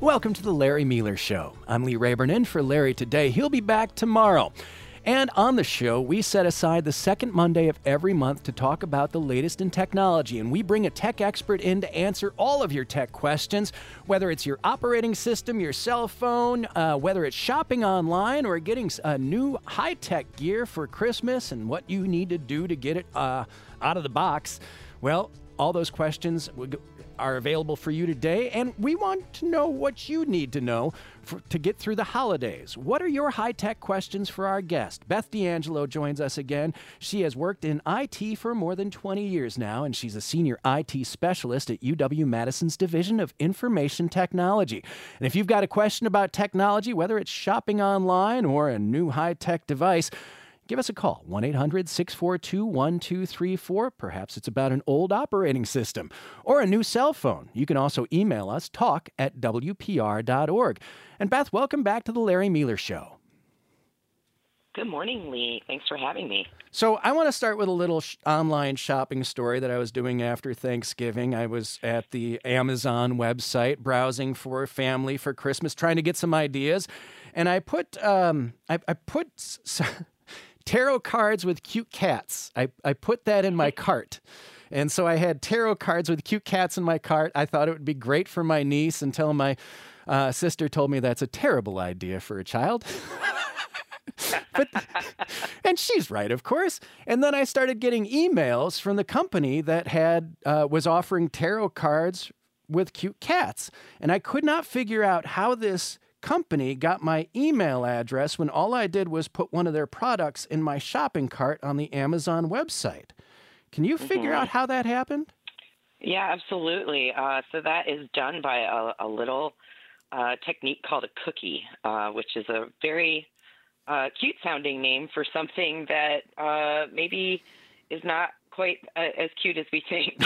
Welcome to the Larry Mealer Show. I'm Lee Rayburn in for Larry today. He'll be back tomorrow. And on the show, we set aside the second Monday of every month to talk about the latest in technology. And we bring a tech expert in to answer all of your tech questions, whether it's your operating system, your cell phone, whether it's shopping online or getting new high-tech gear for Christmas and what you need to do to get it out of the box. Well, all those questions are available for you today, and we want to know what you need to know to get through the holidays. What are your high-tech questions for our guest? Beth D'Angelo joins us again. She has worked in IT for more than 20 years now, and she's a senior IT specialist at UW-Madison's Division of Information Technology. And if you've got a question about technology, whether it's shopping online or a new high-tech device, give us a call, 1-800-642-1234. Perhaps it's about an old operating system or a new cell phone. You can also email us, talk@wpr.org. And Beth, welcome back to the Larry Mealer Show. Good morning, Lee. Thanks for having me. So I want to start with a little online shopping story that I was doing after Thanksgiving. I was at the Amazon website browsing for family for Christmas, trying to get some ideas. And I put tarot cards with cute cats. I put that in my cart. And so I had tarot cards with cute cats in my cart. I thought it would be great for my niece until my sister told me that's a terrible idea for a child. And she's right, of course. And then I started getting emails from the company that was offering tarot cards with cute cats. And I could not figure out how this company got my email address when all I did was put one of their products in my shopping cart on the Amazon website. Can you figure out how that happened? Yeah, absolutely. So that is done by a little technique called a cookie, which is a very cute-sounding name for something that maybe is not quite as cute as we think.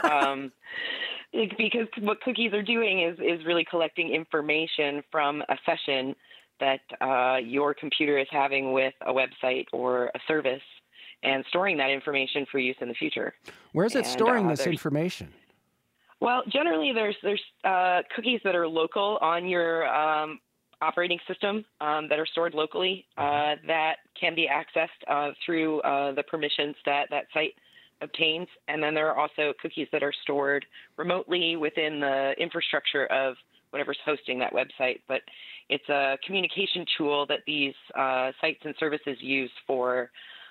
Because what cookies are doing is really collecting information from a session that your computer is having with a website or a service and storing that information for use in the future. Where's it storing this information? Well, generally there's cookies that are local on your operating system that are stored locally that can be accessed through the permissions that site obtains. And then there are also cookies that are stored remotely within the infrastructure of whatever's hosting that website. But it's a communication tool that these sites and services use for,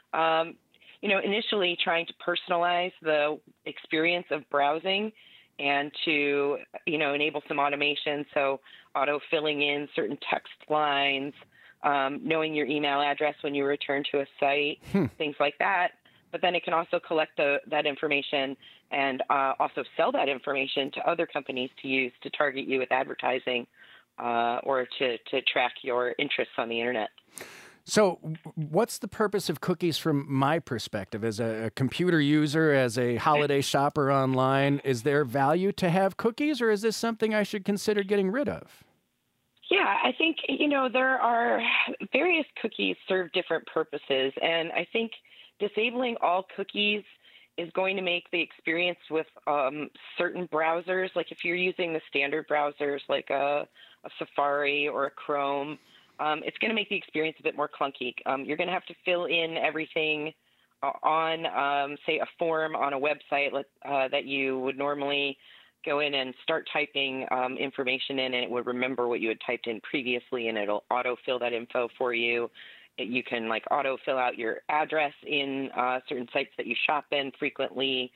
initially trying to personalize the experience of browsing and to, enable some automation. So auto-filling in certain text lines, knowing your email address when you return to a site, things like that. But then it can also collect that information and also sell that information to other companies to use to target you with advertising or to track your interests on the internet. So what's the purpose of cookies from my perspective? As a computer user, as a holiday shopper online, is there value to have cookies, or is this something I should consider getting rid of? Yeah, I think, there are various cookies serve different purposes, and I think disabling all cookies is going to make the experience with certain browsers, like if you're using the standard browsers like a Safari or a Chrome, it's going to make the experience a bit more clunky. You're going to have to fill in everything on, say, a form on a website that you would normally go in and start typing information in, and it would remember what you had typed in previously, and it'll autofill that info for you. You can auto-fill out your address in certain sites that you shop in frequently.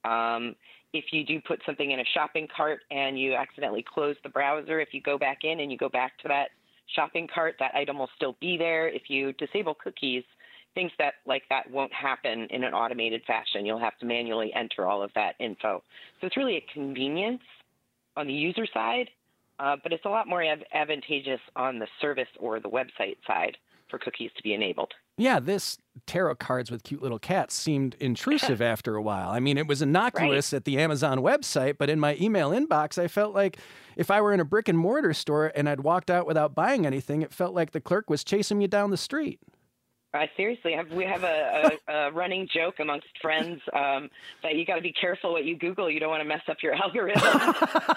If you do put something in a shopping cart and you accidentally close the browser, if you go back in and you go back to that shopping cart, that item will still be there. If you disable cookies, things like that won't happen in an automated fashion. You'll have to manually enter all of that info. So it's really a convenience on the user side, but it's a lot more advantageous on the service or the website side for cookies to be enabled. Yeah, this tarot cards with cute little cats seemed intrusive after a while. I mean, it was innocuous at the Amazon website, but in my email inbox, I felt like if I were in a brick and mortar store and I'd walked out without buying anything, it felt like the clerk was chasing me down the street. Seriously, we have a running joke amongst friends that you got to be careful what you Google. You don't want to mess up your algorithm.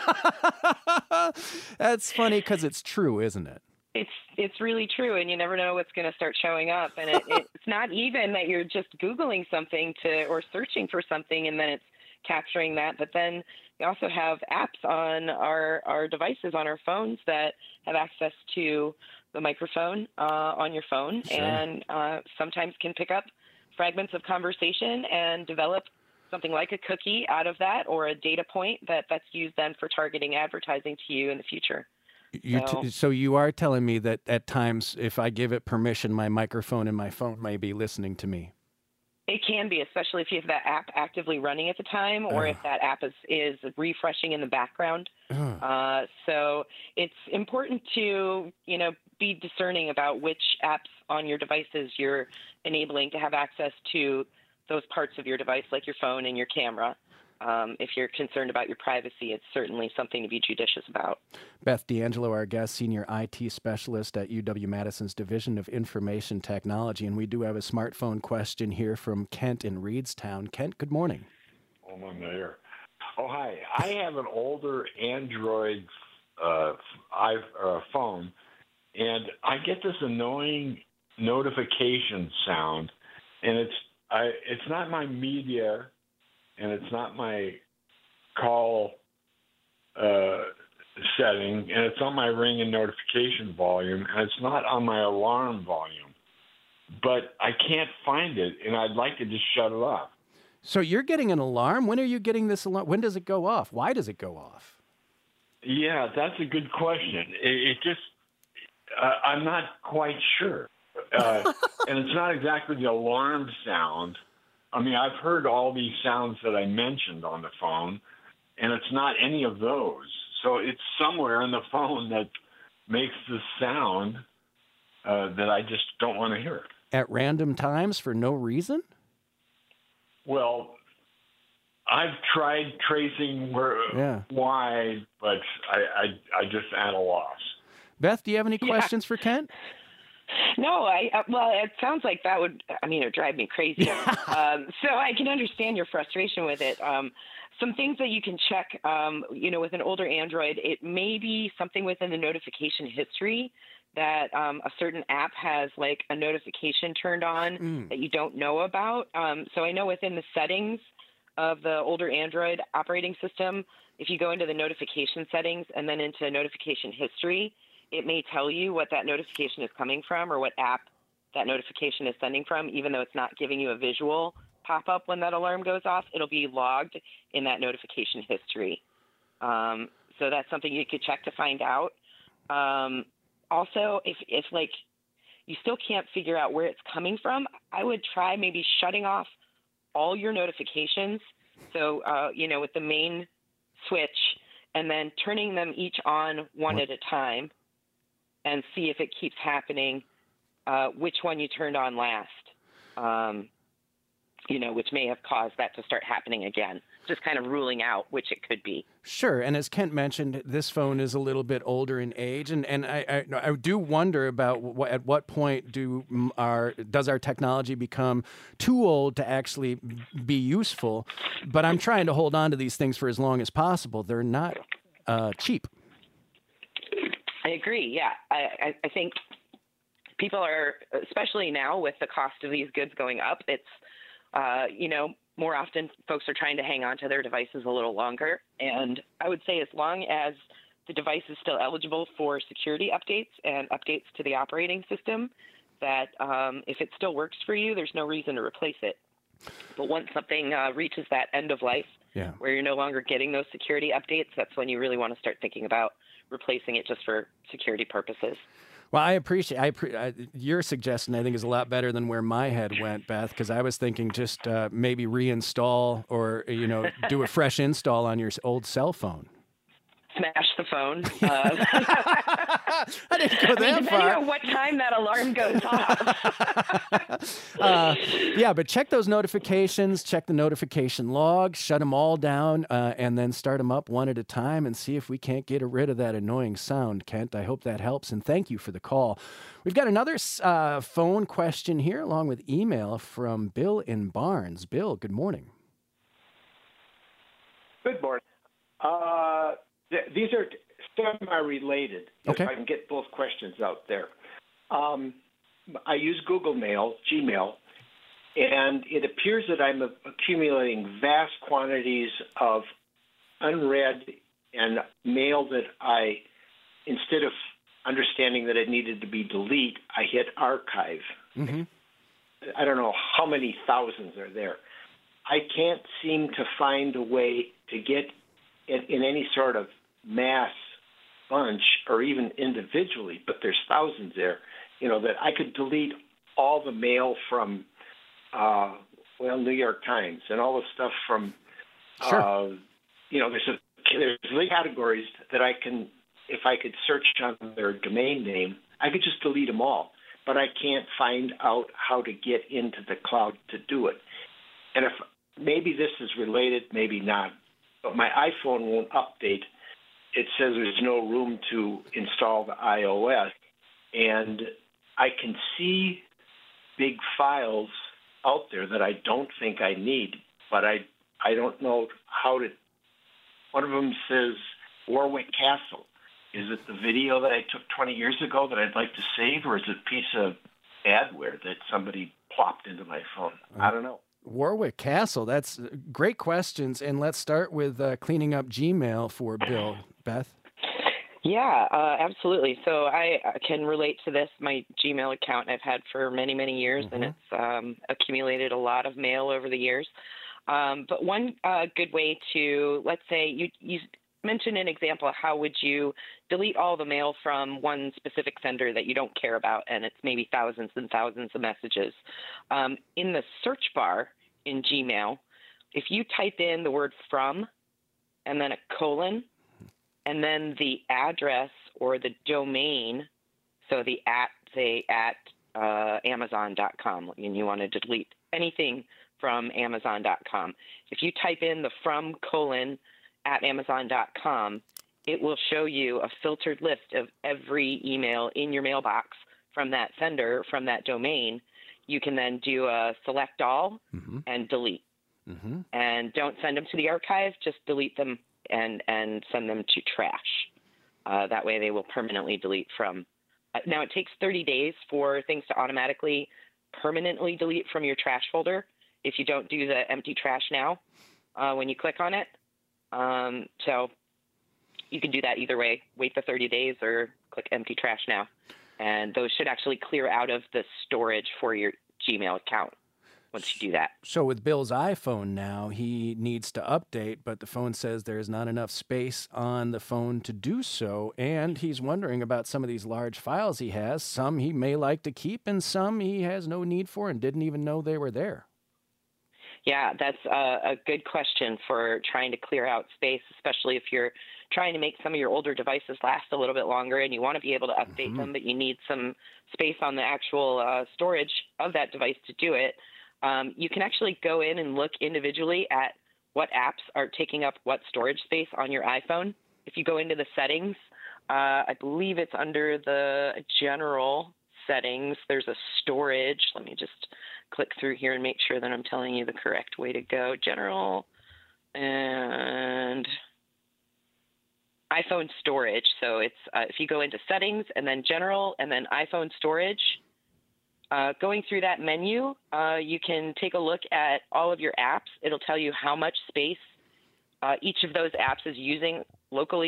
That's funny because it's true, isn't it? It's really true, and you never know what's going to start showing up. And it's not even that you're just Googling something or searching for something, and then it's capturing that. But then we also have apps on our devices, on our phones, that have access to the microphone on your phone, Sure. and sometimes can pick up fragments of conversation and develop something like a cookie out of that, or a data point that's used then for targeting advertising to you in the future. So you are telling me that at times, if I give it permission, my microphone and my phone may be listening to me. It can be, especially if you have that app actively running at the time, or if that app is refreshing in the background. So it's important to, be discerning about which apps on your devices you're enabling to have access to those parts of your device, like your phone and your camera. If you're concerned about your privacy, it's certainly something to be judicious about. Beth D'Angelo, our guest, Senior IT Specialist at UW-Madison's Division of Information Technology. And we do have a smartphone question here from Kent in Reedstown. Kent, good morning. Oh, I'm there. Oh, hi. I have an older Android phone, and I get this annoying notification sound, and it's not my media, and it's not my call setting, and it's on my ring and notification volume, and it's not on my alarm volume. But I can't find it, and I'd like to just shut it off. So you're getting an alarm? When are you getting this alarm? When does it go off? Why does it go off? Yeah, that's a good question. It just, I'm not quite sure. And it's not exactly the alarm sound. I mean, I've heard all these sounds that I mentioned on the phone, and it's not any of those. So it's somewhere in the phone that makes the sound that I just don't want to hear. At random times for no reason? Well, I've tried tracing why, but I just at a loss. Beth, do you have any questions for Kent? No, well, it sounds like that would, it would drive me crazy. So I can understand your frustration with it. Some things that you can check, with an older Android, it may be something within the notification history that a certain app has like a notification turned on that you don't know about. So I know within the settings of the older Android operating system, if you go into the notification settings and then into notification history, it may tell you what that notification is coming from or what app that notification is sending from, even though it's not giving you a visual pop-up when that alarm goes off. It'll be logged in that notification history. So that's something you could check to find out. Also, if like you still can't figure out where it's coming from, I would try maybe shutting off all your notifications. So, with the main switch, and then turning them each on one at a time, and see if it keeps happening, which one you turned on last, which may have caused that to start happening again. Just kind of ruling out which it could be. Sure. And as Kent mentioned, this phone is a little bit older in age. And I do wonder about at what point does our technology become too old to actually be useful? But I'm trying to hold on to these things for as long as possible. They're not cheap. I agree. Yeah. I think people are, especially now with the cost of these goods going up, it's, more often folks are trying to hang on to their devices a little longer. And I would say as long as the device is still eligible for security updates and updates to the operating system, that if it still works for you, there's no reason to replace it. But once something reaches that end of life where you're no longer getting those security updates, that's when you really want to start thinking about replacing it just for security purposes. Well, I appreciate your suggestion. I think is a lot better than where my head went, Beth, because I was thinking just maybe reinstall or do a fresh install on your old cell phone. smash the phone. I didn't go that depending far. on what time that alarm goes off. Yeah, but check those notifications, check the notification log, shut them all down, and then start them up one at a time and see if we can't get rid of that annoying sound, Kent. I hope that helps, and thank you for the call. We've got another phone question here, along with email from Bill in Barnes. Bill, good morning. Good morning. These are semi-related, Okay. if I can get both questions out there. I use Google Mail, Gmail, and it appears that I'm accumulating vast quantities of unread and mail that instead of understanding that it needed to be delete, I hit archive. Mm-hmm. I don't know how many thousands are there. I can't seem to find a way to get in any sort of mass bunch or even individually, but there's thousands there, that I could delete all the mail from, New York Times and all the stuff from, Sure. there's categories that I can, if I could search on their domain name, I could just delete them all, but I can't find out how to get into the cloud to do it. And if maybe this is related, maybe not, but my iPhone won't update. It says there's no room to install the iOS, and I can see big files out there that I don't think I need, but I don't know how to. One of them says Warwick Castle. Is it the video that I took 20 years ago that I'd like to save, or is it a piece of adware that somebody plopped into my phone? I don't know. Warwick Castle, that's great questions. And let's start with cleaning up Gmail for Bill. Beth? Yeah, absolutely. So I can relate to this. My Gmail account I've had for many, many years, and it's accumulated a lot of mail over the years. But one good way to, let's say you mentioned an example of how would you delete all the mail from one specific sender that you don't care about, and it's maybe thousands and thousands of messages. In the search bar in Gmail, if you type in the word from and then a colon and then the address or the domain, so the at Amazon.com, and you want to delete anything from Amazon.com. If you type in the from colon at Amazon.com, it will show you a filtered list of every email in your mailbox from that sender, from that domain. You can then do a select all and delete. Mm-hmm. And don't send them to the archive, just delete them and send them to trash. That way they will permanently delete from. Now, it takes 30 days for things to automatically permanently delete from your trash folder if you don't do the empty trash now when you click on it. So you can do that either way. Wait the 30 days or click empty trash now. And those should actually clear out of the storage for your Gmail account once you do that. So with Bill's iPhone now, he needs to update, but the phone says there's not enough space on the phone to do so. And he's wondering about some of these large files he has. Some he may like to keep and some he has no need for and didn't even know they were there. Yeah, that's a good question for trying to clear out space, especially if you're trying to make some of your older devices last a little bit longer and you want to be able to update them, but you need some space on the actual storage of that device to do it. You can actually go in and look individually at what apps are taking up what storage space on your iPhone. If you go into the settings, I believe it's under the general settings, there's a storage. Let me just click through here and make sure that I'm telling you the correct way to go. General and iPhone storage. So it's if you go into settings and then general and then iPhone storage, going through that menu, you can take a look at all of your apps. It'll tell you how much space each of those apps is using locally.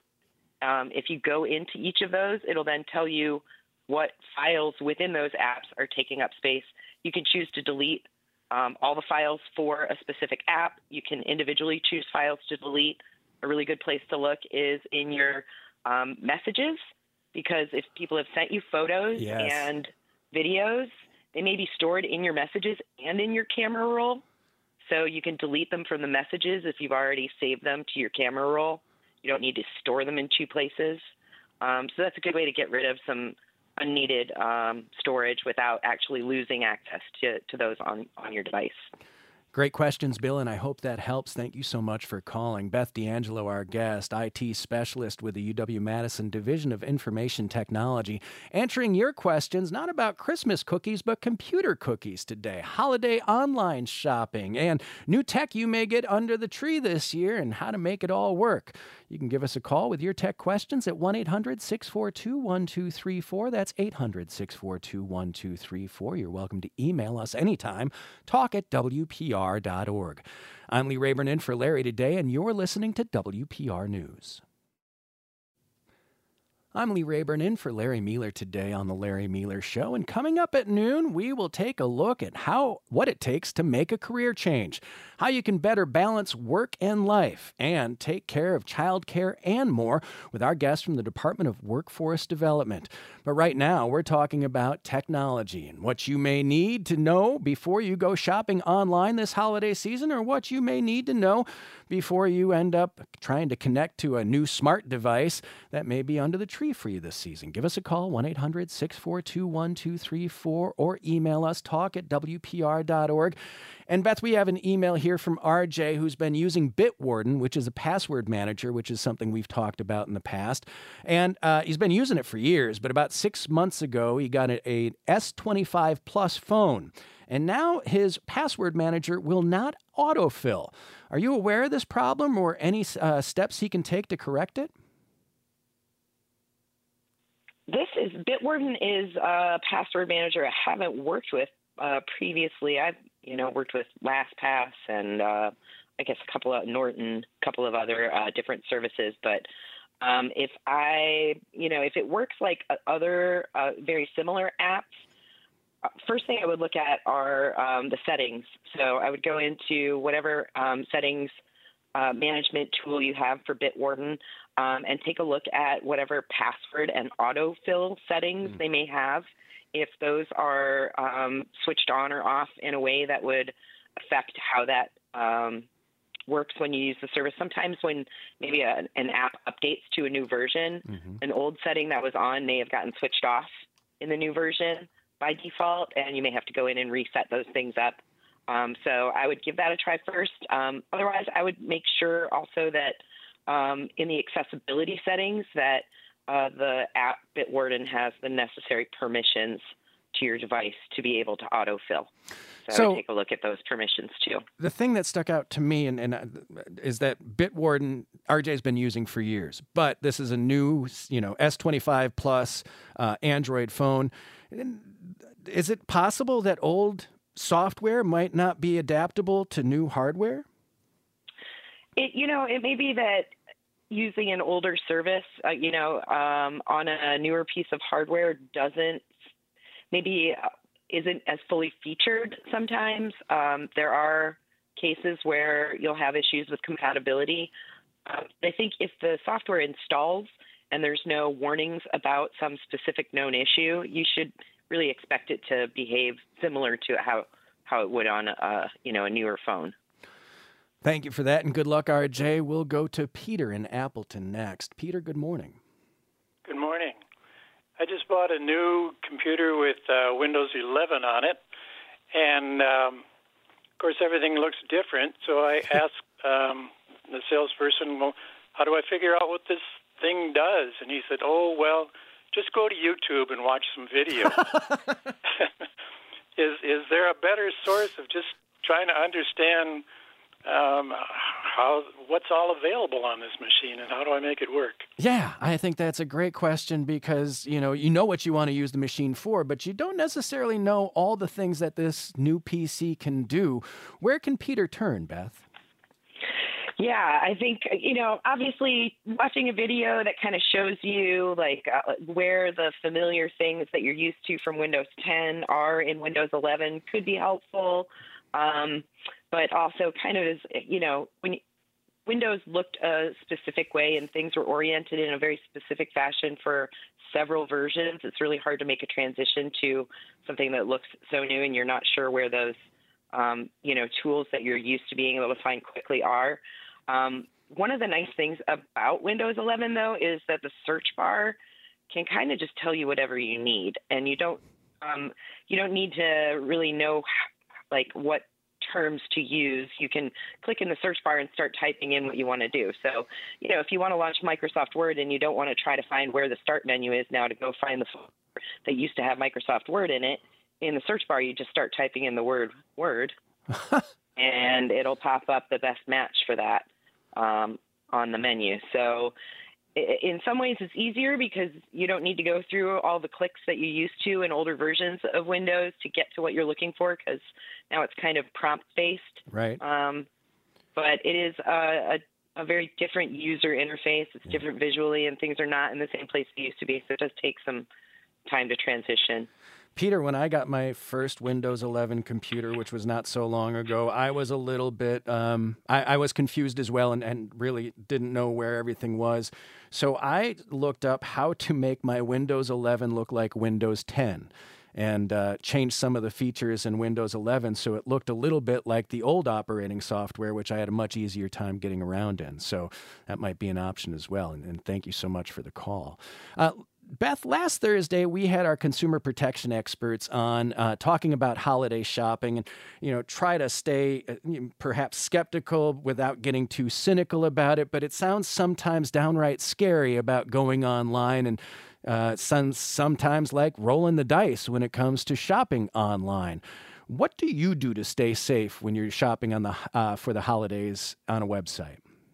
If you go into each of those, it'll then tell you what files within those apps are taking up space. You can choose to delete all the files for a specific app. You can individually choose files to delete. A really good place to look is in your messages, because if people have sent you photos and videos, they may be stored in your messages and in your camera roll. So you can delete them from the messages if you've already saved them to your camera roll. You don't need to store them in two places. So that's a good way to get rid of some unneeded storage without actually losing access to those on your device. Great questions, Bill, and I hope that helps. Thank you so much for calling. Beth D'Angelo, our guest, IT specialist with the UW-Madison Division of Information Technology, answering your questions, not about Christmas cookies, but computer cookies today, holiday online shopping, and new tech you may get under the tree this year and how to make it all work. You can give us a call with your tech questions at 1-800-642-1234. That's 800-642-1234. You're welcome to email us anytime. talk@WPR.org. I'm Lee Rayburn in for Larry today, and you're listening to WPR News. I'm Lee Rayburn in for Larry Mealer today on The Larry Mealer Show, and coming up at noon, we will take a look at what it takes to make a career change, how you can better balance work and life, and take care of childcare and more with our guest from the Department of Workforce Development. But right now, we're talking about technology and what you may need to know before you go shopping online this holiday season, or what you may need to know before you end up trying to connect to a new smart device that may be under the tree for you this season. Give us a call, 1-800-642-1234, or email us, talk@WPR.org. And Beth, we have an email here from RJ who's been using Bitwarden, which is a password manager, which is something we've talked about in the past. And he's been using it for years, but about 6 months ago, he got a S25 Plus phone. And now his password manager will not autofill. Are you aware of this problem or any steps he can take to correct it? Bitwarden is a password manager I haven't worked with previously. I've worked with LastPass and I guess a couple of Norton, a couple of other different services. But if it works like other very similar apps, first thing I would look at are the settings. So I would go into whatever settings management tool you have for Bitwarden and take a look at whatever password and autofill settings they may have. If those are switched on or off in a way that would affect how that works when you use the service. Sometimes when maybe an app updates to a new version, an old setting that was on may have gotten switched off in the new version by default, and you may have to go in and reset those things up. So I would give that a try first. Otherwise, I would make sure also that in the accessibility settings that the app Bitwarden has the necessary permissions to your device to be able to autofill. So I would take a look at those permissions too. The thing that stuck out to me is that Bitwarden RJ's been using for years, but this is a new, S25 Plus Android phone. Is it possible that old software might not be adaptable to new hardware? It may be that using an older service, on a newer piece of hardware isn't as fully featured sometimes. There are cases where you'll have issues with compatibility. I think if the software installs and there's no warnings about some specific known issue, you should really expect it to behave similar to how it would on a newer phone. Thank you for that, and good luck, RJ. We'll go to Peter in Appleton next. Peter, good morning. Good morning. I just bought a new computer with Windows 11 on it, and of course everything looks different. So I asked the salesperson, well, how do I figure out what this thing does? And he said, just go to YouTube and watch some videos. Is there a better source of just trying to understand what's all available on this machine and how do I make it work? Yeah, I think that's a great question because, you know what you want to use the machine for, but you don't necessarily know all the things that this new PC can do. Where can Peter turn, Beth? Yeah, I think, obviously watching a video that kind of shows you where the familiar things that you're used to from Windows 10 are in Windows 11 could be helpful. But also kind of when Windows looked a specific way and things were oriented in a very specific fashion for several versions, it's really hard to make a transition to something that looks so new and you're not sure where those, tools that you're used to being able to find quickly are. one of the nice things about Windows 11, though, is that the search bar can kind of just tell you whatever you need, and you don't need to really know like what terms to use. You can click in the search bar and start typing in what you want to do. So, if you want to launch Microsoft Word and you don't want to try to find where the start menu is now to go find the folder that used to have Microsoft Word in it, in the search bar, you just start typing in the word Word, and it'll pop up the best match for that on the menu. So in some ways it's easier because you don't need to go through all the clicks that you used to in older versions of Windows to get to what you're looking for, because now it's kind of prompt-based. Right. But it is a very different user interface. It's different visually, and things are not in the same place they used to be, so it does take some time to transition. Peter, when I got my first Windows 11 computer, which was not so long ago, I was a little bit, I was confused as well and really didn't know where everything was. So I looked up how to make my Windows 11 look like Windows 10 and changed some of the features in Windows 11 so it looked a little bit like the old operating software, which I had a much easier time getting around in. So that might be an option as well. And thank you so much for the call. Beth, last Thursday, we had our consumer protection experts on talking about holiday shopping and, try to stay perhaps skeptical without getting too cynical about it. But it sounds sometimes downright scary about going online and sometimes like rolling the dice when it comes to shopping online. What do you do to stay safe when you're shopping for the holidays on a website?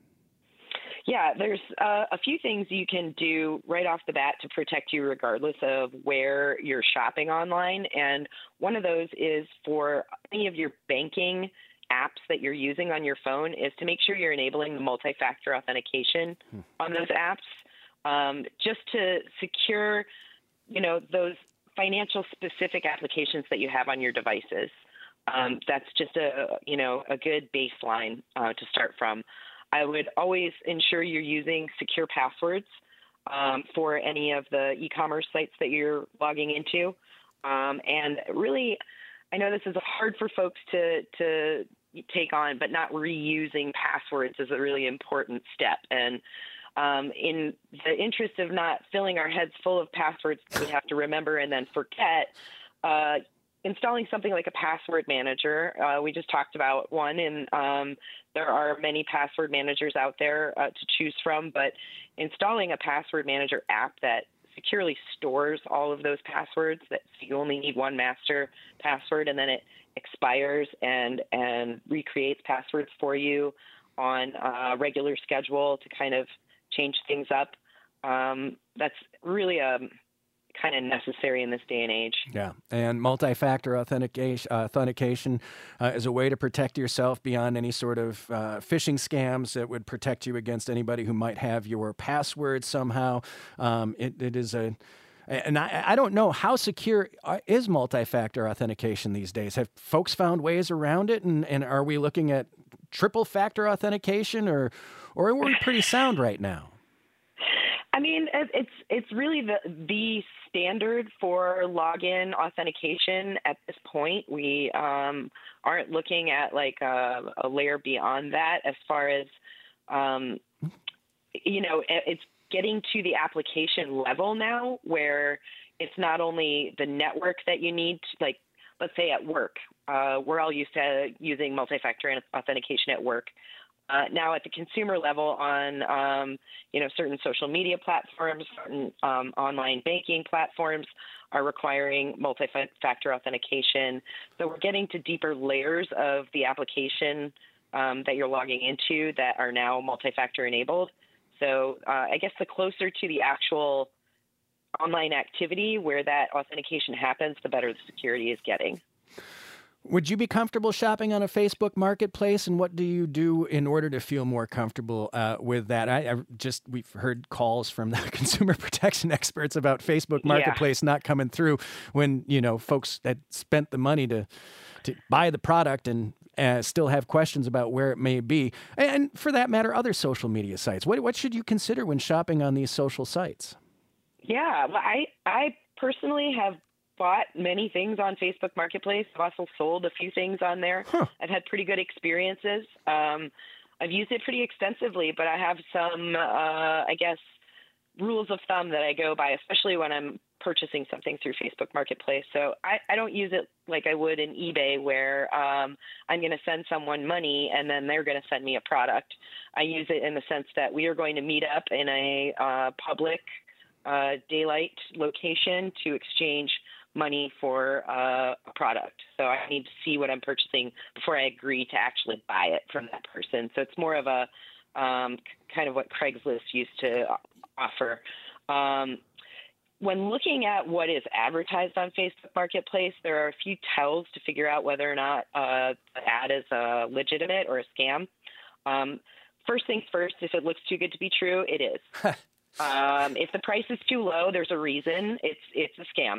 Yeah, there's a few things you can do right off the bat to protect you regardless of where you're shopping online. And one of those is for any of your banking apps that you're using on your phone is to make sure you're enabling the multi-factor authentication on those apps, just to secure, those financial specific applications that you have on your devices. That's just a good baseline to start from. I would always ensure you're using secure passwords for any of the e-commerce sites that you're logging into. And really, I know this is hard for folks to take on, but not reusing passwords is a really important step. And in the interest of not filling our heads full of passwords that we have to remember and then forget, installing something like a password manager. We just talked about one, and there are many password managers out there to choose from, but installing a password manager app that securely stores all of those passwords, that you only need one master password, and then it expires and recreates passwords for you on a regular schedule to kind of change things up. That's really kind of necessary in this day and age. Yeah, and multi-factor authentication is a way to protect yourself beyond any sort of phishing scams that would protect you against anybody who might have your password somehow. It is and I don't know, how secure is multi-factor authentication these days? Have folks found ways around it, and are we looking at triple-factor authentication, or are we pretty sound right now? I mean, it's really the standard for login authentication at this point. We aren't looking at like a layer beyond that as far as, it's getting to the application level now where it's not only the network that you need to, like, let's say at work. We're all used to using multi-factor authentication at work. Now at the consumer level on, certain social media platforms, certain online banking platforms are requiring multi-factor authentication. So we're getting to deeper layers of the application that you're logging into that are now multi-factor enabled. So I guess the closer to the actual online activity where that authentication happens, the better the security is getting. Would you be comfortable shopping on a Facebook Marketplace, and what do you do in order to feel more comfortable with that? We've heard calls from the consumer protection experts about Facebook Marketplace not coming through when, folks had spent the money to buy the product and still have questions about where it may be. And for that matter, other social media sites. What should you consider when shopping on these social sites? Yeah, well, I personally have bought many things on Facebook Marketplace. I've also sold a few things on there. I've had pretty good experiences. I've used it pretty extensively, but I have some, I guess, rules of thumb that I go by, especially when I'm purchasing something through Facebook Marketplace. So I don't use it like I would in eBay, where I'm going to send someone money and then they're going to send me a product. I use it in the sense that we are going to meet up in a public daylight location to exchange money for a product. So I need to see what I'm purchasing before I agree to actually buy it from that person. So it's more of a kind of what Craigslist used to offer. When looking at what is advertised on Facebook Marketplace, there are a few tells to figure out whether or not the ad is legitimate or a scam. First things first, if it looks too good to be true, it is. If the price is too low, there's a reason. It's a scam.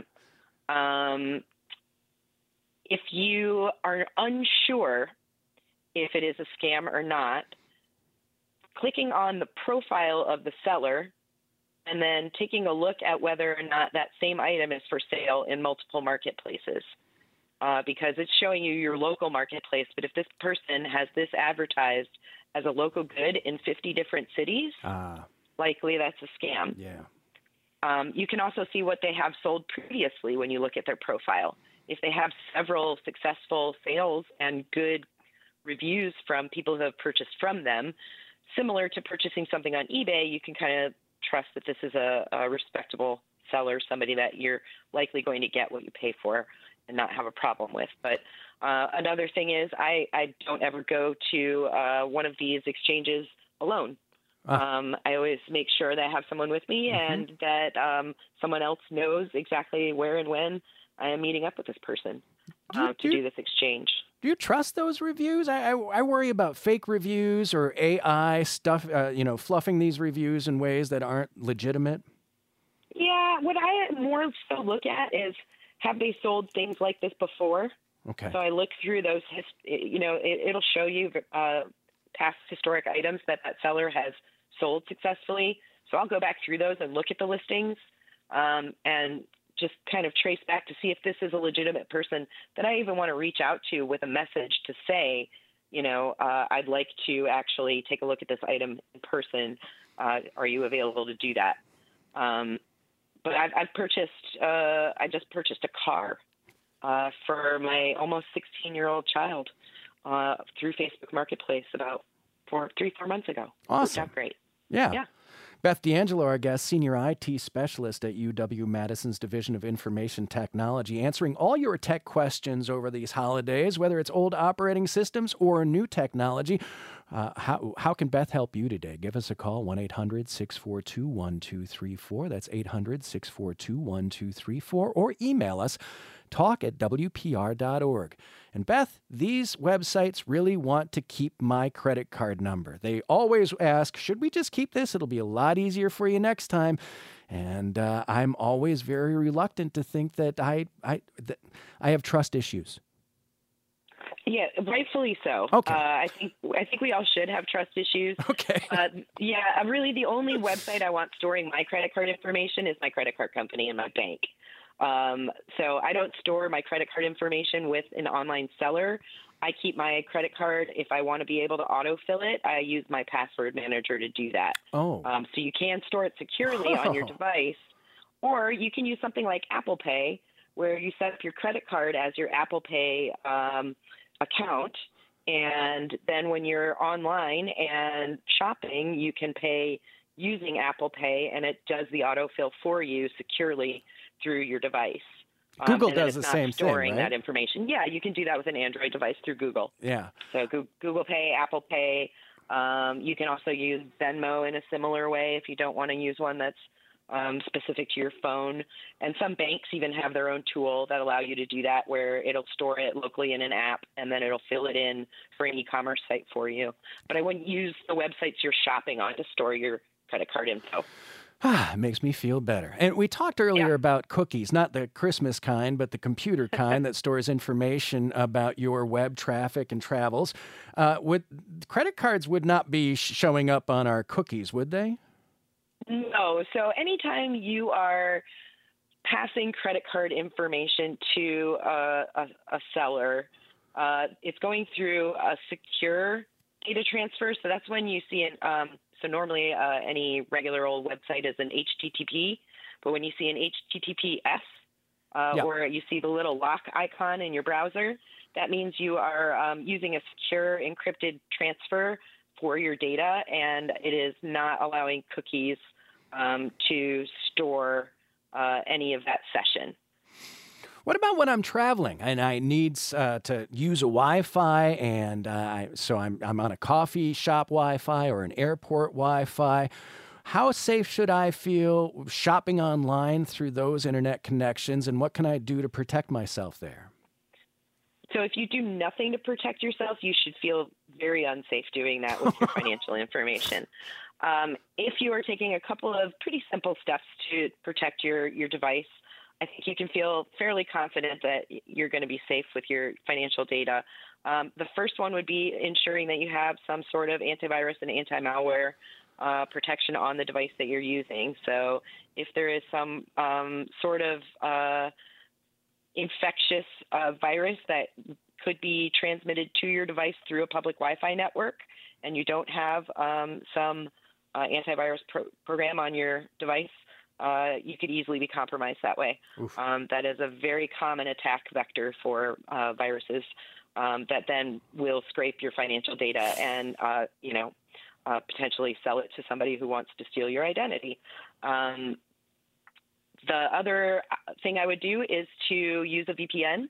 If you are unsure if it is a scam or not, clicking on the profile of the seller and then taking a look at whether or not that same item is for sale in multiple marketplaces, because it's showing you your local marketplace. But if this person has this advertised as a local good in 50 different cities, likely that's a scam. Yeah. You can also see what they have sold previously when you look at their profile. If they have several successful sales and good reviews from people who have purchased from them, similar to purchasing something on eBay, you can kind of trust that this is a respectable seller, somebody that you're likely going to get what you pay for and not have a problem with. But another thing is I don't ever go to one of these exchanges alone. I always make sure that I have someone with me and that someone else knows exactly where and when I am meeting up with this person to do this exchange. Do you trust those reviews? I worry about fake reviews or AI stuff, fluffing these reviews in ways that aren't legitimate. Yeah, what I more so look at is, have they sold things like this before? Okay. So I look through those, it'll show you past historic items that seller has sold successfully. So I'll go back through those and look at the listings and just kind of trace back to see if this is a legitimate person that I even want to reach out to with a message to say, I'd like to actually take a look at this item in person. Are you available to do that? But I've purchased, I just purchased a car for my almost 16-year-old child through Facebook Marketplace about 4 months ago. Awesome. Worked out great. Yeah. Beth D'Angelo, our guest, Senior IT Specialist at UW-Madison's Division of Information Technology, answering all your tech questions over these holidays, whether it's old operating systems or new technology. How can Beth help you today? Give us a call, 1-800-642-1234. That's 800-642-1234. Or email us, talk@wpr.org. And Beth, these websites really want to keep my credit card number. They always ask, should we just keep this? It'll be a lot easier for you next time. And I'm always very reluctant to think that I have trust issues. Yeah, rightfully so. Okay. I think we all should have trust issues. Okay. Really the only website I want storing my credit card information is my credit card company and my bank. So I don't store my credit card information with an online seller. I keep my credit card. If I want to be able to autofill it, I use my password manager to do that. Oh. So you can store it securely on your device, or you can use something like Apple Pay, where you set up your credit card as your Apple Pay account. And then when you're online and shopping, you can pay using Apple Pay, and it does the autofill for you securely through your device. Google does the same thing, storing right? that information. Yeah, you can do that with an Android device through Google. Yeah. So Google Pay, Apple Pay. You can also use Venmo in a similar way if you don't want to use one that's specific to your phone. And some banks even have their own tool that allow you to do that, where it'll store it locally in an app and then it'll fill it in for an e-commerce site for you. But I wouldn't use the websites you're shopping on to store your credit card info. It makes me feel better. And we talked earlier about cookies, not the Christmas kind, but the computer kind that stores information about your web traffic and travels. Credit cards would not be showing up on our cookies, would they? No. So anytime you are passing credit card information to a seller, it's going through a secure data transfer. So that's when you see it. So normally any regular old website is an HTTP, but when you see an HTTPS or you see the little lock icon in your browser, that means you are using a secure encrypted transfer for your data, and it is not allowing cookies to store any of that session. What about when I'm traveling and I need to use a Wi-Fi, and so I'm on a coffee shop Wi-Fi or an airport Wi-Fi? How safe should I feel shopping online through those internet connections, and what can I do to protect myself there? So if you do nothing to protect yourself, you should feel very unsafe doing that with your financial information. If you are taking a couple of pretty simple steps to protect your device, I think you can feel fairly confident that you're going to be safe with your financial data. The first one would be ensuring that you have some sort of antivirus and anti-malware protection on the device that you're using. So if there is some sort of infectious virus that could be transmitted to your device through a public Wi-Fi network, and you don't have some antivirus program on your device, you could easily be compromised that way. That is a very common attack vector for viruses that then will scrape your financial data and, potentially sell it to somebody who wants to steal your identity. The other thing I would do is to use a VPN.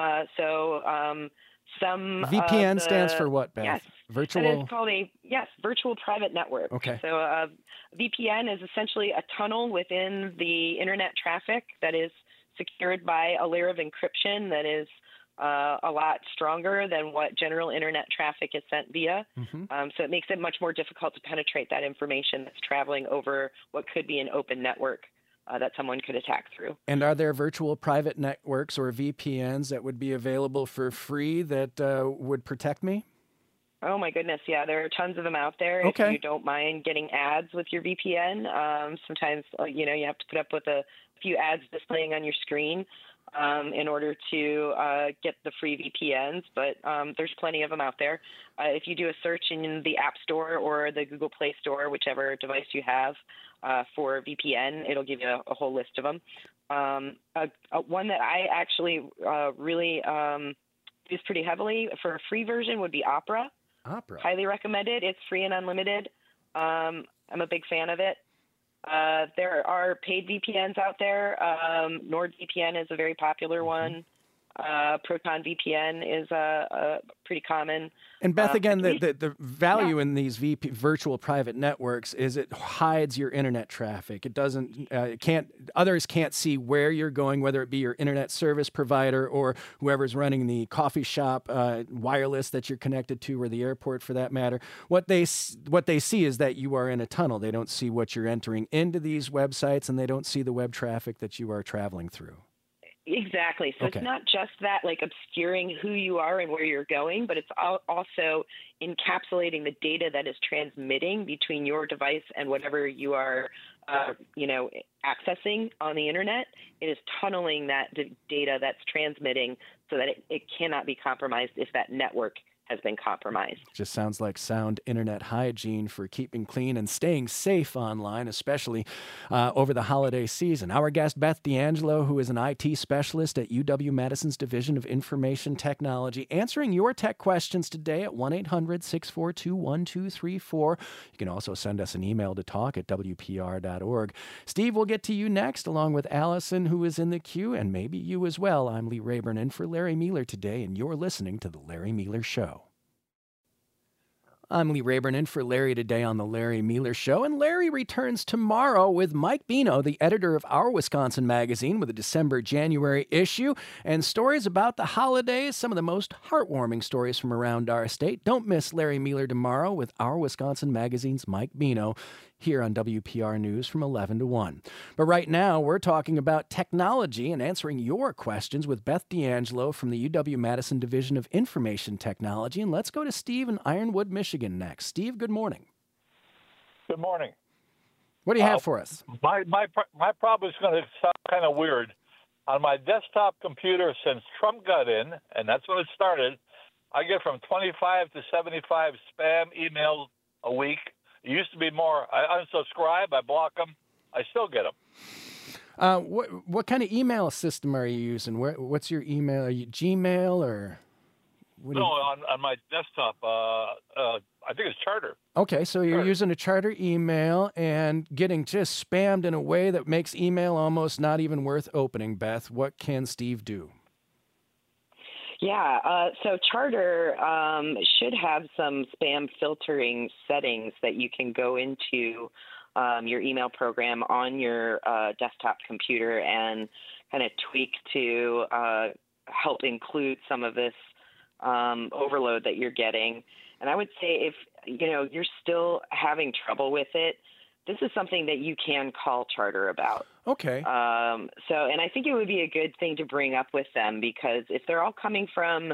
Some VPN stands for what, Beth? Yes, virtual. It is called virtual private network. Okay. So VPN is essentially a tunnel within the internet traffic that is secured by a layer of encryption that is a lot stronger than what general internet traffic is sent via. So it makes it much more difficult to penetrate that information that's traveling over what could be an open network that someone could attack through. And are there virtual private networks or VPNs that would be available for free that would protect me? Oh, my goodness. Yeah, there are tons of them out there. Okay. If you don't mind getting ads with your VPN, sometimes, you have to put up with a few ads displaying on your screen in order to get the free VPNs, but there's plenty of them out there. If you do a search in the App Store or the Google Play Store, whichever device you have for VPN, it'll give you a whole list of them. One that I actually really use pretty heavily for a free version would be Opera. Opera. Highly recommended. It's free and unlimited. I'm a big fan of it. There are paid VPNs out there. NordVPN is a very popular one. Proton VPN is pretty common. And Beth, again, the value in these virtual private networks is it hides your internet traffic. It doesn't, others can't see where you're going, whether it be your internet service provider or whoever's running the coffee shop wireless that you're connected to, or the airport for that matter. What they see is that you are in a tunnel. They don't see what you're entering into these websites, and they don't see the web traffic that you are traveling through. Exactly. So It's not just that, like, obscuring who you are and where you're going, but it's also encapsulating the data that is transmitting between your device and whatever you are, accessing on the internet. It is tunneling that data that's transmitting so that it cannot be compromised if that network has been compromised. Just sounds like sound internet hygiene for keeping clean and staying safe online, especially over the holiday season. Our guest, Beth D'Angelo, who is an IT specialist at UW-Madison's Division of Information Technology, answering your tech questions today at 1-800-642-1234. You can also send us an email to talk@wpr.org. Steve, we'll get to you next, along with Allison, who is in the queue, and maybe you as well. I'm Lee Rayburn in for Larry Mealer today, and you're listening to The Larry Mealer Show. I'm Lee Rayburn in for Larry today on The Larry Mealer Show, and Larry returns tomorrow with Mike Bino, the editor of Our Wisconsin Magazine, with a December-January issue and stories about the holidays, some of the most heartwarming stories from around our state. Don't miss Larry Mealer tomorrow with Our Wisconsin Magazine's Mike Bino here on WPR News from 11 to 1. But right now, we're talking about technology and answering your questions with Beth D'Angelo from the UW-Madison Division of Information Technology. And let's go to Steve in Ironwood, Michigan next. Steve, good morning. Good morning. What do you have for us? My problem is going to sound kind of weird. On my desktop computer, since Trump got in, and that's when it started, I get from 25 to 75 spam emails a week. It used to be more. I unsubscribe. I block them. I still get them. What kind of email system are you using? What's your email? Are you Gmail or? No, on my desktop. I think it's Charter. Okay, so you're using a Charter email and getting just spammed in a way that makes email almost not even worth opening. Beth, what can Steve do? Yeah, so Charter should have some spam filtering settings that you can go into your email program on your desktop computer and kind of tweak to help include some of this overload that you're getting. And I would say if you're still having trouble with it, this is something that you can call Charter about. Okay. And I think it would be a good thing to bring up with them, because if they're all coming from,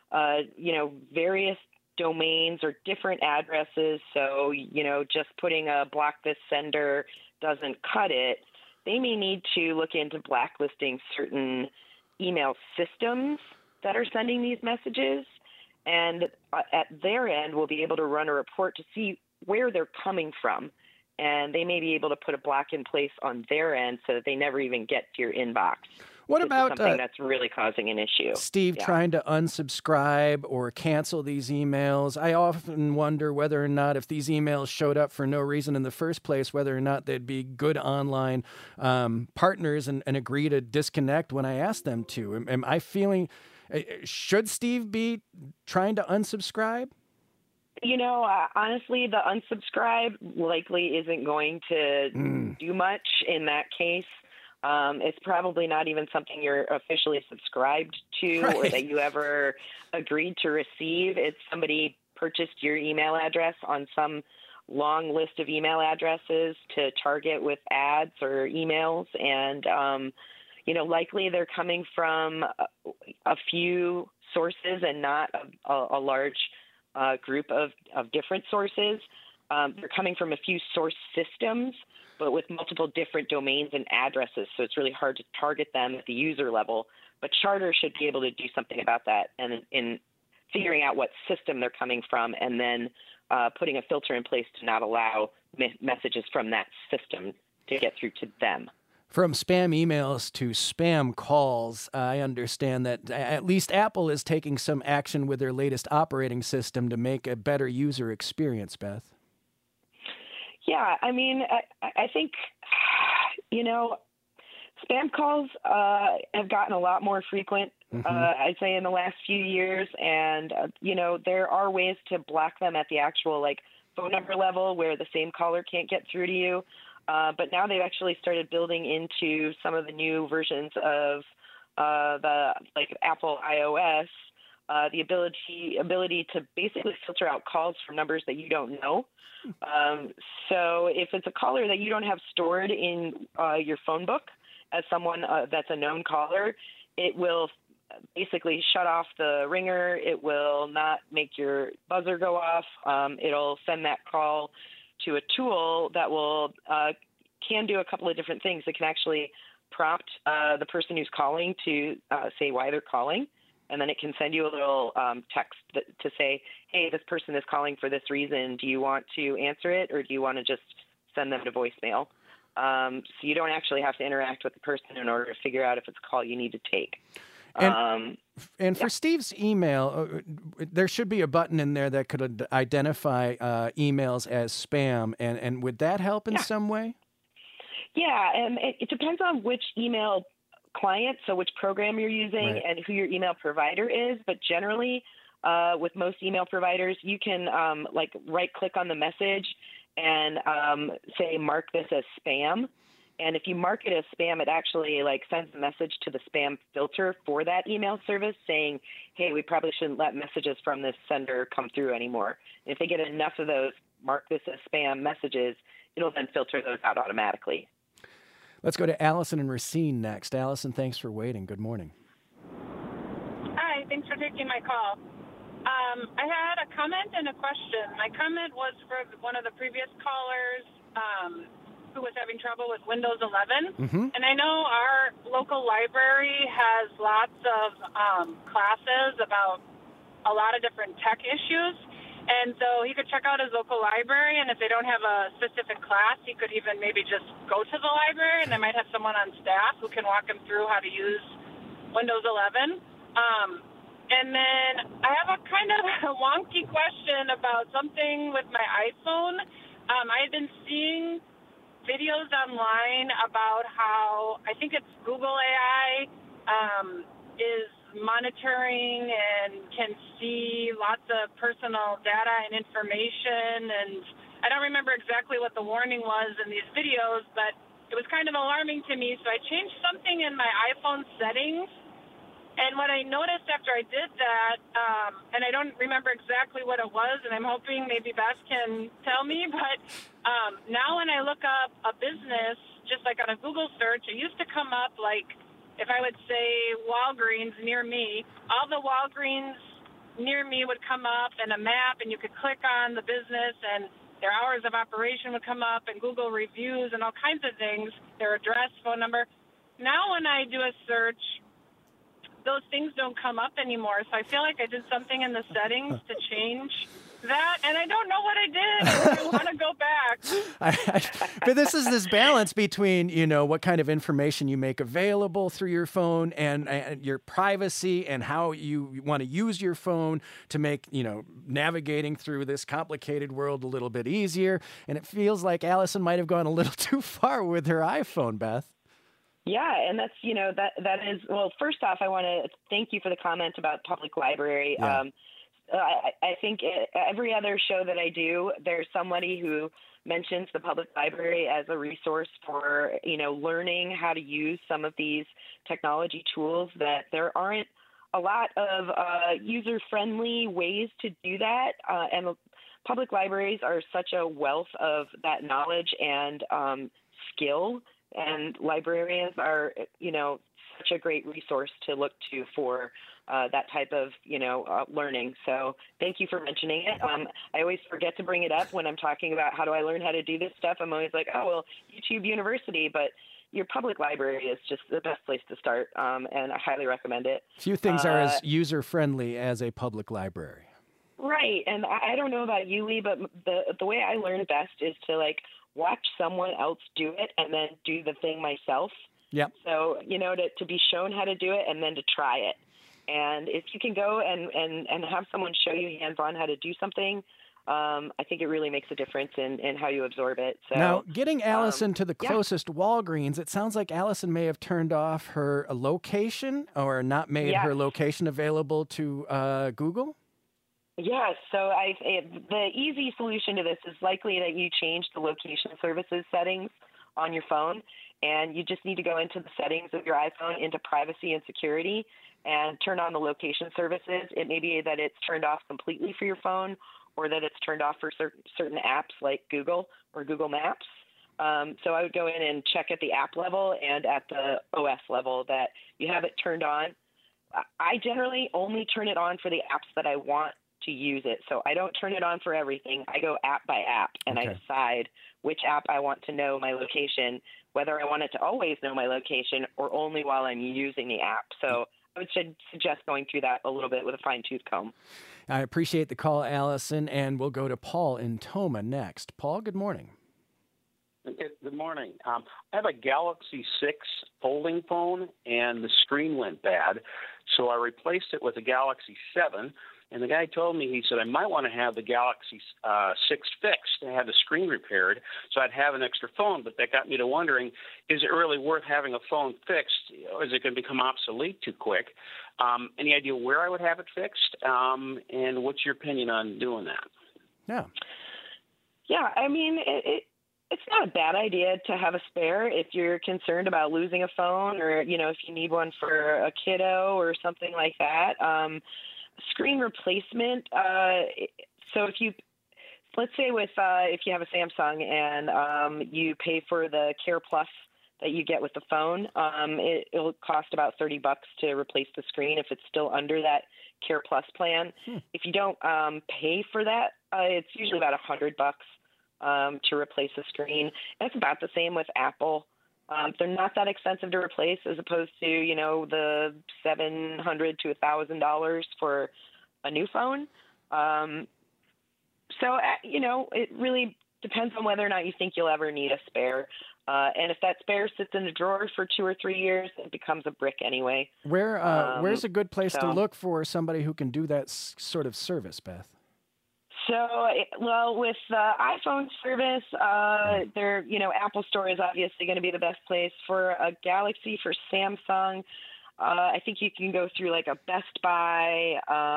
various domains or different addresses, so, just putting a block this sender doesn't cut it, they may need to look into blacklisting certain email systems that are sending these messages. And at their end, we'll be able to run a report to see where they're coming from. And they may be able to put a block in place on their end so that they never even get to your inbox. What about something that's really causing an issue? Steve, trying to unsubscribe or cancel these emails? I often wonder whether or not, if these emails showed up for no reason in the first place, whether or not they'd be good online partners and agree to disconnect when I ask them to. Am I feeling... Should Steve be trying to unsubscribe? Honestly, the unsubscribe likely isn't going to do much in that case. It's probably not even something you're officially subscribed to or that you ever agreed to receive. It's somebody purchased your email address on some long list of email addresses to target with ads or emails. And, likely they're coming from a few sources and not a large group of different sources. They're coming from a few source systems, but with multiple different domains and addresses. So it's really hard to target them at the user level. But Charter should be able to do something about that and in figuring out what system they're coming from, and then putting a filter in place to not allow messages from that system to get through to them. From spam emails to spam calls, I understand that at least Apple is taking some action with their latest operating system to make a better user experience, Beth. Yeah, I mean, I think, spam calls have gotten a lot more frequent, I'd say, in the last few years. And, there are ways to block them at the actual, phone number level where the same caller can't get through to you. But now they've actually started building into some of the new versions of the Apple iOS the ability to basically filter out calls from numbers that you don't know. So if it's a caller that you don't have stored in your phone book as someone that's a known caller, it will basically shut off the ringer. It will not make your buzzer go off. It'll send that call to a tool that will can do a couple of different things. It can actually prompt the person who's calling to say why they're calling, and then it can send you a little text to say, hey, this person is calling for this reason. Do you want to answer it, or do you want to just send them to voicemail? So you don't actually have to interact with the person in order to figure out if it's a call you need to take. And for Steve's email, there should be a button in there that could identify emails as spam. And would that help in some way? Yeah, and it depends on which email client, so which program you're using and who your email provider is. But generally, with most email providers, you can right-click on the message and say, mark this as spam. And if you mark it as spam, it actually sends a message to the spam filter for that email service saying, hey, we probably shouldn't let messages from this sender come through anymore. And if they get enough of those mark this as spam messages, it'll then filter those out automatically. Let's go to Allison and Racine next. Allison, thanks for waiting. Good morning. Hi, thanks for taking my call. I had a comment and a question. My comment was for one of the previous callers who was having trouble with Windows 11. And I know our local library has lots of classes about a lot of different tech issues. And so he could check out his local library, and if they don't have a specific class, he could even maybe just go to the library, and they might have someone on staff who can walk him through how to use Windows 11. And then I have a kind of a wonky question about something with my iPhone. I've been seeing videos online about how I think it's Google AI is monitoring and can see lots of personal data and information. And I don't remember exactly what the warning was in these videos, but it was kind of alarming to me. So I changed something in my iPhone settings. And what I noticed after I did that, and I don't remember exactly what it was, and I'm hoping maybe Beth can tell me, but now when I look up a business, just like on a Google search, it used to come up like, if I would say Walgreens near me, all the Walgreens near me would come up and a map, and you could click on the business, and their hours of operation would come up, and Google reviews and all kinds of things, their address, phone number. Now when I do a search, those things don't come up anymore. So I feel like I did something in the settings to change that, and I don't know what I did. I want to go back. But this is this balance between, what kind of information you make available through your phone and your privacy and how you want to use your phone to make, navigating through this complicated world a little bit easier. And it feels like Allison might have gone a little too far with her iPhone, Beth. Yeah, and that's, that is, well, first off, I want to thank you for the comment about public library. Yeah. I think every other show that I do, there's somebody who mentions the public library as a resource for, learning how to use some of these technology tools, that there aren't a lot of user-friendly ways to do that. And public libraries are such a wealth of that knowledge and skill, and librarians are, such a great resource to look to for that type of, learning. So thank you for mentioning it. I always forget to bring it up when I'm talking about how do I learn how to do this stuff. I'm always like, oh, well, YouTube University, but your public library is just the best place to start, and I highly recommend it. Few things are as user-friendly as a public library. Right, and I don't know about you, Lee, but the way I learn best is to, watch someone else do it and then do the thing myself. Yep. So, to be shown how to do it and then to try it. And if you can go and have someone show you hands-on how to do something, I think it really makes a difference in how you absorb it. So now, getting Allison to the closest Walgreens, it sounds like Allison may have turned off her location or not made her location available to Google. Yes. So the easy solution to this is likely that you change the location services settings on your phone, and you just need to go into the settings of your iPhone, into privacy and security, and turn on the location services. It may be that it's turned off completely for your phone, or that it's turned off for certain apps like Google or Google Maps. So I would go in and check at the app level and at the OS level that you have it turned on. I generally only turn it on for the apps that I want to use it. So I don't turn it on for everything. I go app by app, and I decide which app I want to know my location, whether I want it to always know my location or only while I'm using the app. So I would suggest going through that a little bit with a fine-tooth comb. I appreciate the call, Allison, and we'll go to Paul in Toma next. Paul, good morning. Good morning. I have a Galaxy 6 folding phone, and the screen went bad, so I replaced it with a Galaxy 7. And the guy told me, he said, I might want to have the Galaxy 6 fixed and have the screen repaired so I'd have an extra phone. But that got me to wondering, is it really worth having a phone fixed? Or is it going to become obsolete too quick? Any idea where I would have it fixed? And what's your opinion on doing that? Yeah. Yeah, I mean, it's not a bad idea to have a spare if you're concerned about losing a phone, or, if you need one for a kiddo or something like that. Screen replacement. So let's say if you have a Samsung and you pay for the Care Plus that you get with the phone, it'll cost about $30 to replace the screen if it's still under that Care Plus plan. If you don't pay for that, it's usually about $100 to replace the screen. And it's about the same with Apple. They're not that expensive to replace, as opposed to, the $700 to $1,000 for a new phone. So, it really depends on whether or not you think you'll ever need a spare. And if that spare sits in a drawer for 2 or 3 years, it becomes a brick anyway. Where's a good place to look for somebody who can do that sort of service, Beth? So, with iPhone service, Apple Store is obviously going to be the best place. For a Galaxy, for Samsung, I think you can go through like a Best Buy,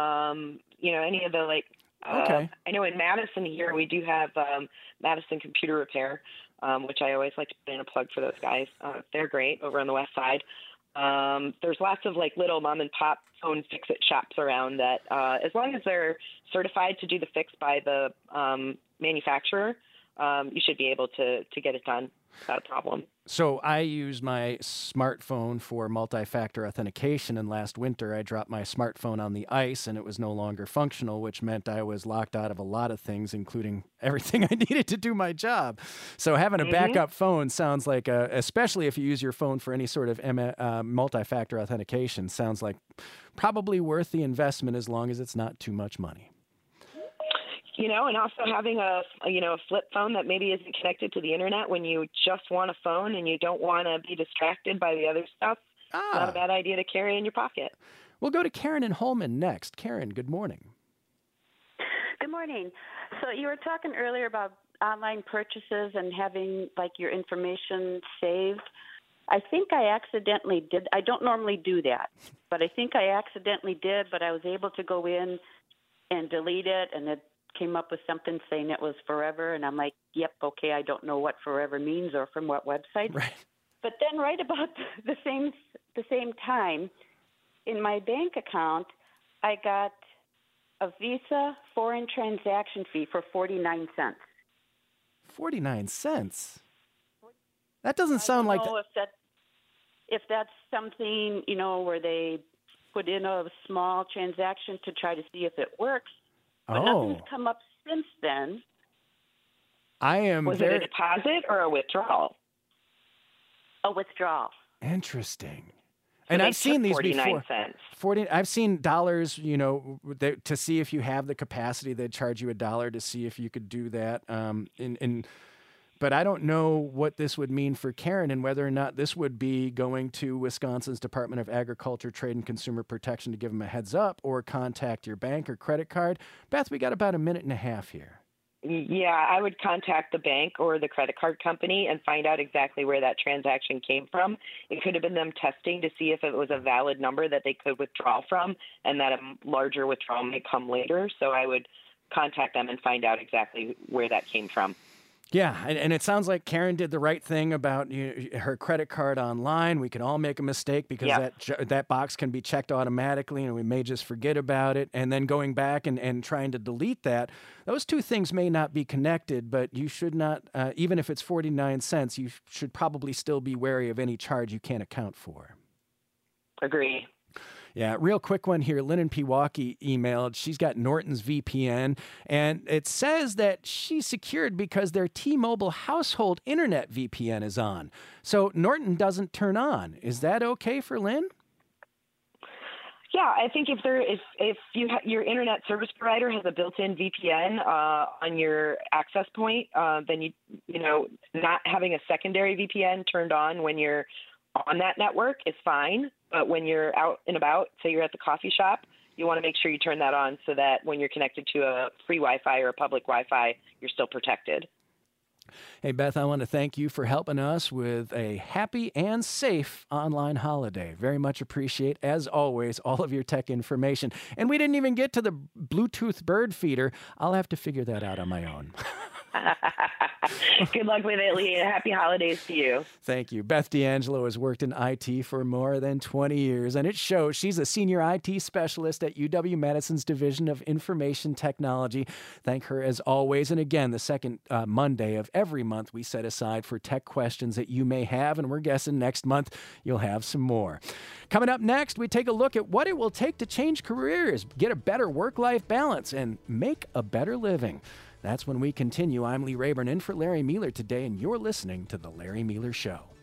any of the okay. I know in Madison here we do have Madison Computer Repair, which I always like to put in a plug for those guys. They're great over on the west side. There's lots of little mom and pop phone fix-it shops around that, as long as they're certified to do the fix by the manufacturer, you should be able to get it done without a problem. So I use my smartphone for multi-factor authentication, and last winter I dropped my smartphone on the ice and it was no longer functional, which meant I was locked out of a lot of things, including everything I needed to do my job. So having a backup phone sounds like, especially if you use your phone for any sort of multi-factor authentication, sounds like probably worth the investment as long as it's not too much money. And also having a flip phone that maybe isn't connected to the internet when you just want a phone and you don't want to be distracted by the other stuff. It's not a bad idea to carry in your pocket. We'll go to Karen in Holman next. Karen, good morning. Good morning. So you were talking earlier about online purchases and having your information saved. I think I accidentally did. I don't normally do that, but I think I accidentally did, but I was able to go in and delete it, and it came up with something saying it was forever, and I'm like, yep, okay, I don't know what forever means or from what website. Right. But then right about the same time, in my bank account, I got a Visa foreign transaction fee for 49 cents. 49 cents? That doesn't sound like... I don't know if that's something, where they put in a small transaction to try to see if it works. But nothing's come up since then. Was it a deposit or a withdrawal? A withdrawal. Interesting. So and I've seen these 49 before. Cents. I've seen dollars, to see if you have the capacity, they'd charge you $1 to see if you could do that. But I don't know what this would mean for Karen and whether or not this would be going to Wisconsin's Department of Agriculture, Trade, and Consumer Protection to give them a heads up or contact your bank or credit card. Beth, we got about a minute and a half here. Yeah, I would contact the bank or the credit card company and find out exactly where that transaction came from. It could have been them testing to see if it was a valid number that they could withdraw from and that a larger withdrawal may come later. So I would contact them and find out exactly where that came from. Yeah, and it sounds like Karen did the right thing about her credit card online. We can all make a mistake because that box can be checked automatically and we may just forget about it. And then going back and trying to delete that, those two things may not be connected, but you should not, even if it's 49 cents, you should probably still be wary of any charge you can't account for. Agree. Yeah, real quick one here. Lynn in Pewaukee emailed. She's got Norton's VPN, and it says that she's secured because their T-Mobile household internet VPN is on. So Norton doesn't turn on. Is that okay for Lynn? Yeah, I think if your internet service provider has a built-in VPN on your access point, then not having a secondary VPN turned on when you're on that network is fine. But when you're out and about, say you're at the coffee shop, you want to make sure you turn that on so that when you're connected to a free Wi-Fi or a public Wi-Fi, you're still protected. Hey, Beth, I want to thank you for helping us with a happy and safe online holiday. Very much appreciate, as always, all of your tech information. And we didn't even get to the Bluetooth bird feeder. I'll have to figure that out on my own. Good luck with it, Lee. Happy holidays to you. Thank you. Beth D'Angelo has worked in IT for more than 20 years, and it shows. She's a senior IT specialist at UW-Madison's Division of Information Technology. Thank her as always. And again, the second Monday of every month we set aside for tech questions that you may have, and we're guessing next month you'll have some more. Coming up next, we take a look at what it will take to change careers, get a better work-life balance, and make a better living. That's when we continue. I'm Lee Rayburn in for Larry Mueller today, and you're listening to The Larry Mueller Show.